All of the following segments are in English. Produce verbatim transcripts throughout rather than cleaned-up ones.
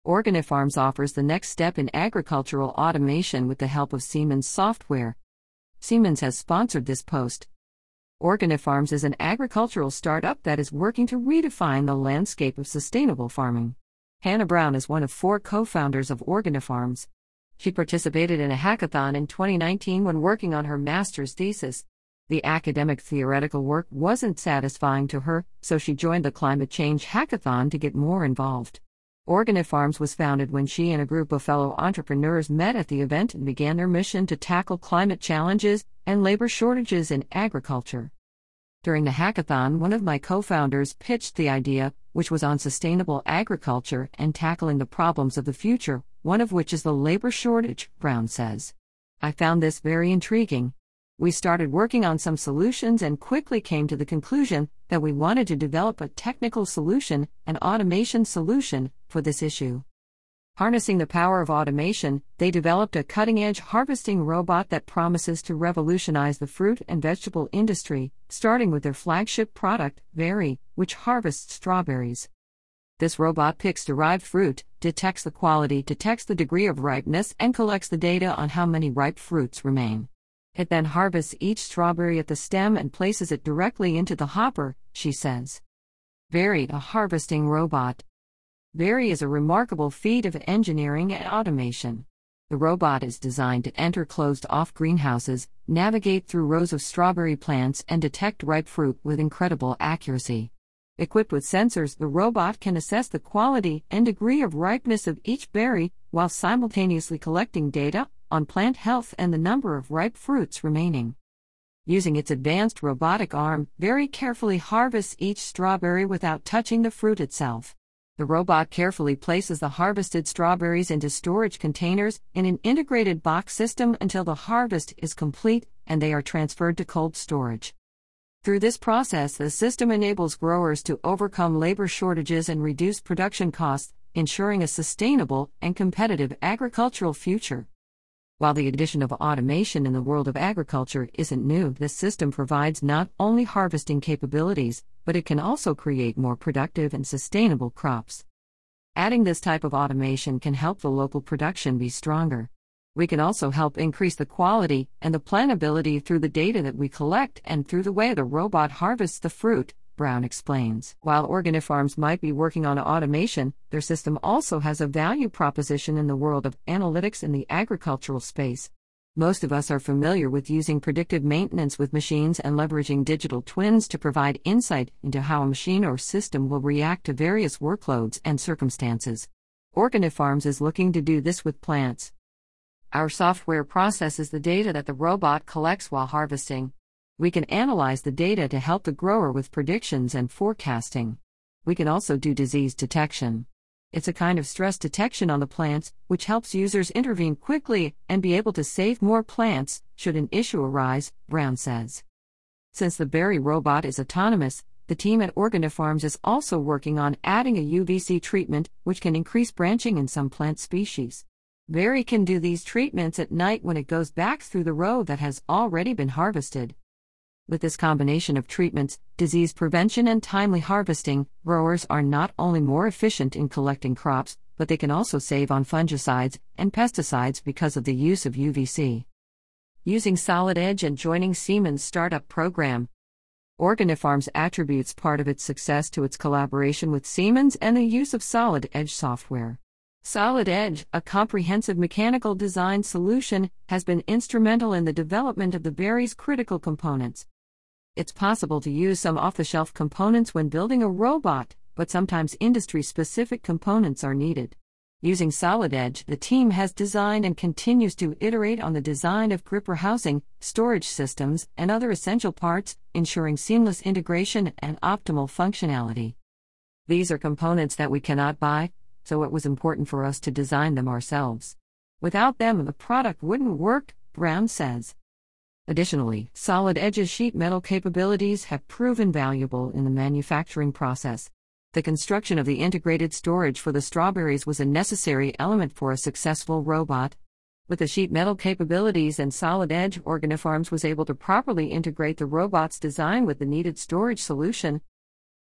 Organifarms offers the next step in agricultural automation with the help of Siemens software. Siemens has sponsored this post. Organifarms is an agricultural startup that is working to redefine the landscape of sustainable farming. Hannah Brown is one of four co-founders of Organifarms. She participated in a hackathon in twenty nineteen when working on her master's thesis. The academic theoretical work wasn't satisfying to her, so she joined the climate change hackathon to get more involved. Organifarms was founded when she and a group of fellow entrepreneurs met at the event and began their mission to tackle climate challenges and labor shortages in agriculture. During the hackathon, one of my co-founders pitched the idea, which was on sustainable agriculture and tackling the problems of the future, one of which is the labor shortage, Brown says. I found this very intriguing. We started working on some solutions and quickly came to the conclusion that we wanted to develop a technical solution, an automation solution, for this issue. Harnessing the power of automation, they developed a cutting-edge harvesting robot that promises to revolutionize the fruit and vegetable industry, starting with their flagship product, Very, which harvests strawberries. This robot picks derived fruit, detects the quality, detects the degree of ripeness, and collects the data on how many ripe fruits remain. It then harvests each strawberry at the stem and places it directly into the hopper, she says. Very, a harvesting robot. Very is a remarkable feat of engineering and automation. The robot is designed to enter closed-off greenhouses, navigate through rows of strawberry plants, and detect ripe fruit with incredible accuracy. Equipped with sensors, the robot can assess the quality and degree of ripeness of each berry, while simultaneously collecting data on plant health and the number of ripe fruits remaining. Using its advanced robotic arm, Very carefully harvests each strawberry without touching the fruit itself. The robot carefully places the harvested strawberries into storage containers in an integrated box system until the harvest is complete and they are transferred to cold storage. Through this process, the system enables growers to overcome labor shortages and reduce production costs, ensuring a sustainable and competitive agricultural future. While the addition of automation in the world of agriculture isn't new, this system provides not only harvesting capabilities, but it can also create more productive and sustainable crops. Adding this type of automation can help the local production be stronger. We can also help increase the quality and the plantability through the data that we collect and through the way the robot harvests the fruit, Brown explains. While Organifarms might be working on automation, their system also has a value proposition in the world of analytics in the agricultural space. Most of us are familiar with using predictive maintenance with machines and leveraging digital twins to provide insight into how a machine or system will react to various workloads and circumstances. Organifarms is looking to do this with plants. Our software processes the data that the robot collects while harvesting. We can analyze the data to help the grower with predictions and forecasting. We can also do disease detection. It's a kind of stress detection on the plants, which helps users intervene quickly and be able to save more plants should an issue arise, Brown says. Since the Very robot is autonomous, the team at Organifarms is also working on adding a U V C treatment, which can increase branching in some plant species. Very can do these treatments at night when it goes back through the row that has already been harvested. With this combination of treatments, disease prevention and timely harvesting, growers are not only more efficient in collecting crops, but they can also save on fungicides and pesticides because of the use of U V C. Using Solid Edge and joining Siemens startup program. Organifarms attributes part of its success to its collaboration with Siemens and the use of Solid Edge software. Solid Edge, a comprehensive mechanical design solution, has been instrumental in the development of the Very's critical components. It's possible to use some off-the-shelf components when building a robot, but sometimes industry-specific components are needed. Using Solid Edge, the team has designed and continues to iterate on the design of gripper housing, storage systems, and other essential parts, ensuring seamless integration and optimal functionality. These are components that we cannot buy, so it was important for us to design them ourselves. Without them, the product wouldn't work, Brown says. Additionally, Solid Edge's sheet metal capabilities have proven valuable in the manufacturing process. The construction of the integrated storage for the strawberries was a necessary element for a successful robot. With the sheet metal capabilities and Solid Edge, Organifarms was able to properly integrate the robot's design with the needed storage solution.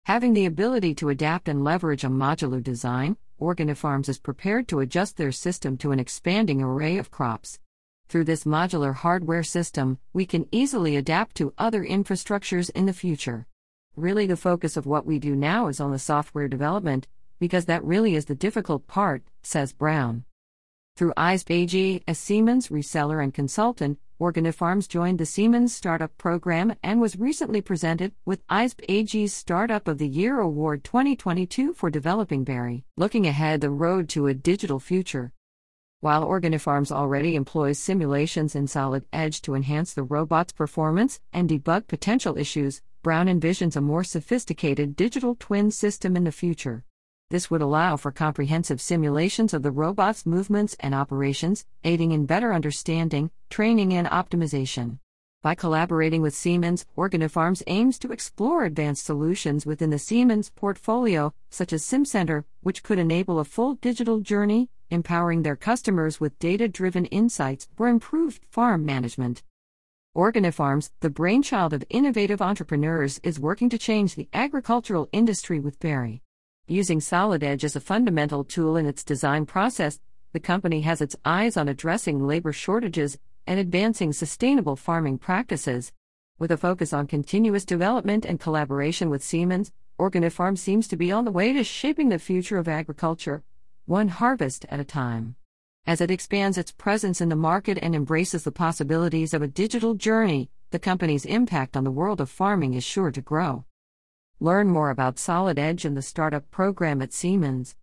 Having the ability to adapt and leverage a modular design, Organofarms is prepared to adjust their system to an expanding array of crops. Through this modular hardware system, we can easily adapt to other infrastructures in the future. Really, the focus of what we do now is on the software development, because that really is the difficult part, says Brown. Through I S P A G, a Siemens reseller and consultant, Organofarms joined the Siemens Startup Program and was recently presented with I S P A G's Startup of the Year Award twenty twenty-two for developing Berry, looking ahead the road to a digital future. While Organofarms already employs simulations in Solid Edge to enhance the robot's performance and debug potential issues, Brown envisions a more sophisticated digital twin system in the future. This would allow for comprehensive simulations of the robot's movements and operations, aiding in better understanding, training, and optimization. By collaborating with Siemens, Organofarms aims to explore advanced solutions within the Siemens portfolio, such as SimCenter, which could enable a full digital journey, empowering their customers with data-driven insights for improved farm management. Organofarms, the brainchild of innovative entrepreneurs, is working to change the agricultural industry with Berry. Using Solid Edge as a fundamental tool in its design process, the company has its eyes on addressing labor shortages and advancing sustainable farming practices. With a focus on continuous development and collaboration with Siemens, Organofarms seems to be on the way to shaping the future of agriculture, one harvest at a time. As it expands its presence in the market and embraces the possibilities of a digital journey, the company's impact on the world of farming is sure to grow. Learn more about Solid Edge and the Startup Program at Siemens.